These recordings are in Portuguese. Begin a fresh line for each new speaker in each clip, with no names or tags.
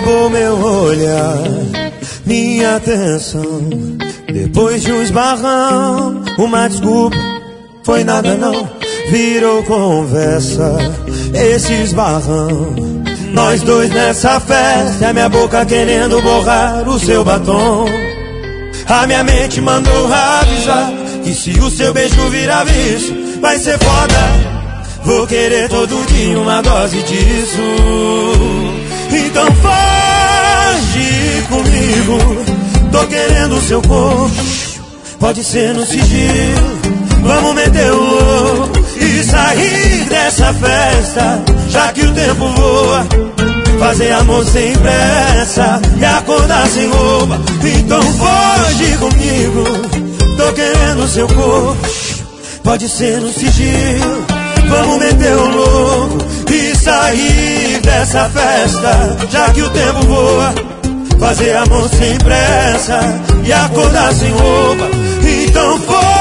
roubou meu olhar, minha atenção. Depois de um esbarrão, uma desculpa, foi nada não, virou conversa, esse esbarrão. Nós dois nessa festa, a minha boca querendo borrar o seu batom. A minha mente mandou avisar que se o seu beijo virar vício, vai ser foda. Vou querer todo dia uma dose disso. Então foge comigo, tô querendo o seu corpo, pode ser no sigilo. Vamos meter o louco e sair dessa festa, já que o tempo voa. Fazer amor sem pressa e acordar sem roupa. Então foge comigo, tô querendo o seu corpo, pode ser no sigilo. Vamos meter o louco e sair dessa festa, já que o tempo voa. Fazer amor sem pressa e acordar sem roupa. Então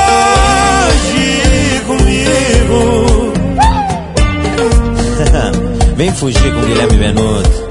foge comigo.
Vem fugir com Guilherme Benuto.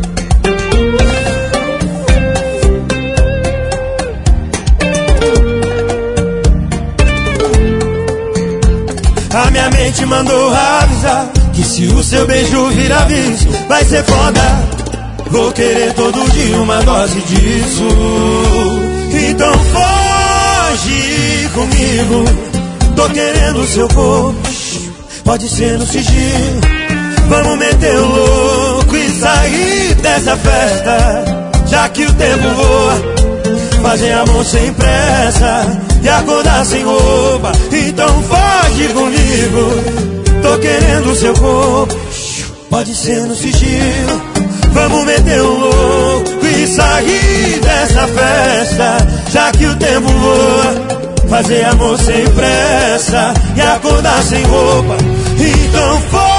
A minha mente mandou avisar que se o seu beijo virar vício, vai ser foda. Vou querer todo dia uma dose disso. Então foge comigo, tô querendo o seu corpo, pode ser no sigilo. Vamos meter o louco e sair dessa festa, já que o tempo voa. Fazer amor sem pressa e acordar sem roupa. Então foge comigo, tô querendo o seu corpo, pode ser no sigilo. Vamos meter o louco e sair dessa festa, já que o tempo voa. Fazer amor sem pressa e acordar sem roupa. Então foge